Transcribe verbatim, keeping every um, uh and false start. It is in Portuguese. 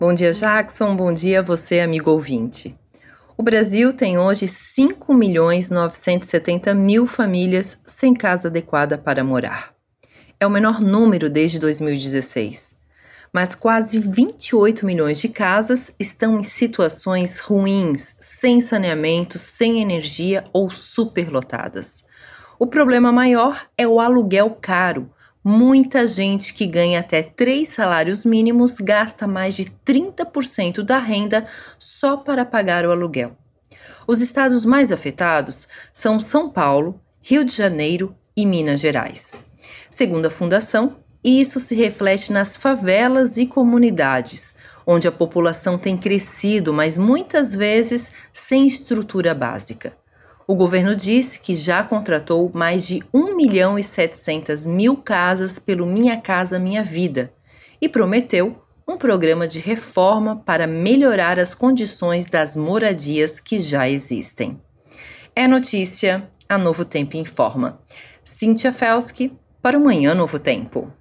Bom dia, Jackson. Bom dia a você, amigo ouvinte. O Brasil tem hoje cinco milhões novecentos e setenta mil famílias sem casa adequada para morar. É o menor número desde dois mil e dezesseis. Mas quase vinte e oito milhões de casas estão em situações ruins, sem saneamento, sem energia ou superlotadas. O problema maior é o aluguel caro. Muita gente que ganha até três salários mínimos gasta mais de trinta por cento da renda só para pagar o aluguel. Os estados mais afetados são São Paulo, Rio de Janeiro e Minas Gerais. Segundo a Fundação, isso se reflete nas favelas e comunidades, onde a população tem crescido, mas muitas vezes sem estrutura básica. O governo disse que já contratou mais de um milhão e setecentas mil casas pelo Minha Casa Minha Vida e prometeu um programa de reforma para melhorar as condições das moradias que já existem. É notícia, a Novo Tempo informa. Cíntia Felski, para o Manhã Novo Tempo.